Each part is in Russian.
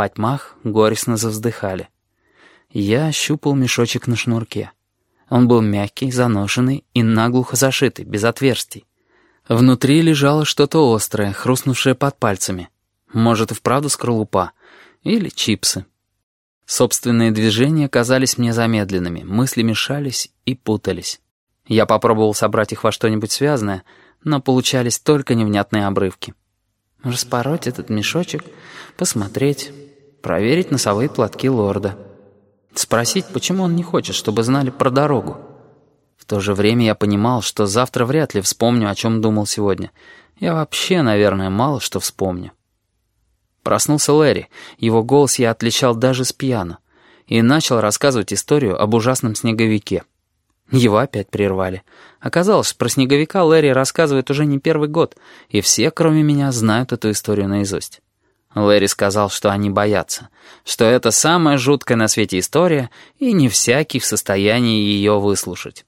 потьмах горестно завздыхали. Я ощупал мешочек на шнурке. Он был мягкий, заношенный и наглухо зашитый, без отверстий. Внутри лежало что-то острое, хрустнувшее под пальцами. Может, и вправду скорлупа. Или чипсы. Собственные движения казались мне замедленными, мысли мешались и путались. Я попробовал собрать их во что-нибудь связанное, но получались только невнятные обрывки. Распороть этот мешочек, посмотреть, проверить носовые платки лорда. Спросить, почему он не хочет, чтобы знали про дорогу. В то же время я понимал, что завтра вряд ли вспомню, о чем думал сегодня. Я вообще, наверное, мало что вспомню. Проснулся Лэри, его голос я отличал даже с пьяну, и начал рассказывать историю об ужасном снеговике. Его опять прервали. Оказалось, что про снеговика Лэри рассказывает уже не первый год, и все, кроме меня, знают эту историю наизусть. Лэри сказал, что они боятся, что это самая жуткая на свете история, и не всякий в состоянии ее выслушать.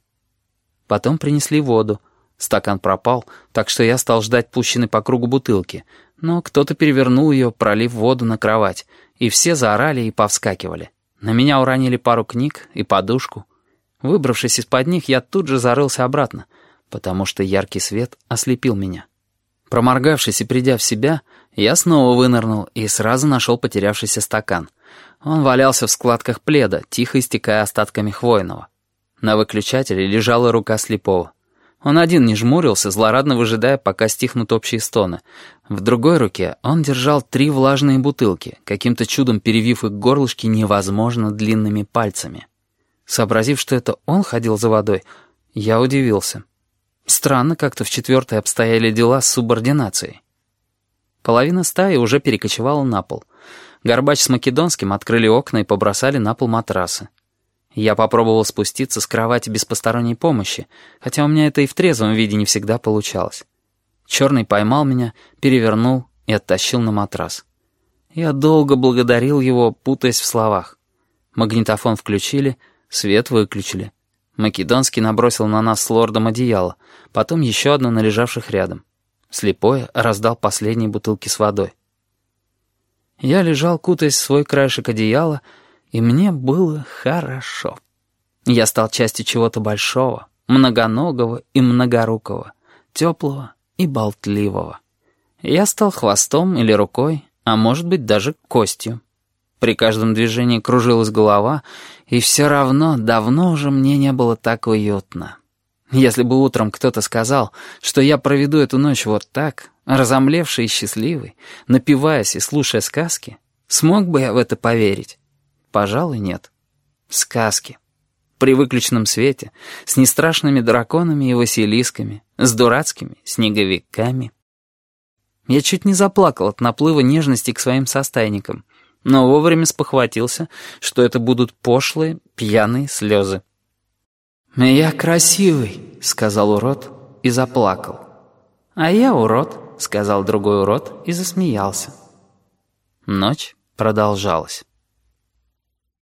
Потом принесли воду. Стакан пропал, так что я стал ждать пущенной по кругу бутылки, но кто-то перевернул ее, пролив воду на кровать, и все заорали и повскакивали. На меня уронили пару книг и подушку. Выбравшись из-под них, я тут же зарылся обратно, потому что яркий свет ослепил меня. Проморгавшись и придя в себя, я снова вынырнул и сразу нашел потерявшийся стакан. Он валялся в складках пледа, тихо истекая остатками хвойного. На выключателе лежала рука слепого. Он один не жмурился, злорадно выжидая, пока стихнут общие стоны. В другой руке он держал 3 влажные бутылки, каким-то чудом перевив их горлышки невозможно длинными пальцами. Сообразив, что это он ходил за водой, я удивился. Странно как-то в 4-й обстояли дела с субординацией. Половина стаи уже перекочевала на пол. Горбач с Македонским открыли окна и побросали на пол матрасы. Я попробовал спуститься с кровати без посторонней помощи, хотя у меня это и в трезвом виде не всегда получалось. Черный поймал меня, перевернул и оттащил на матрас. Я долго благодарил его, путаясь в словах. Магнитофон включили, свет выключили. Македонский набросил на нас с лордом одеяло, потом еще одно на лежавших рядом. Слепой раздал последние бутылки с водой. Я лежал, кутаясь в свой краешек одеяла, и мне было хорошо. Я стал частью чего-то большого, многоногого и многорукого, теплого и болтливого. Я стал хвостом или рукой, а может быть даже костью. При каждом движении кружилась голова, и все равно давно уже мне не было так уютно. Если бы утром кто-то сказал, что я проведу эту ночь вот так, разомлевший и счастливый, напиваясь и слушая сказки, смог бы я в это поверить? Пожалуй, нет. Сказки. При выключенном свете, с нестрашными драконами и василисками, с дурацкими снеговиками. Я чуть не заплакал от наплыва нежности к своим состайникам, но вовремя спохватился, что это будут пошлые, пьяные слезы. «Я красивый», — сказал урод и заплакал. «А я урод», — сказал другой урод и засмеялся. Ночь продолжалась.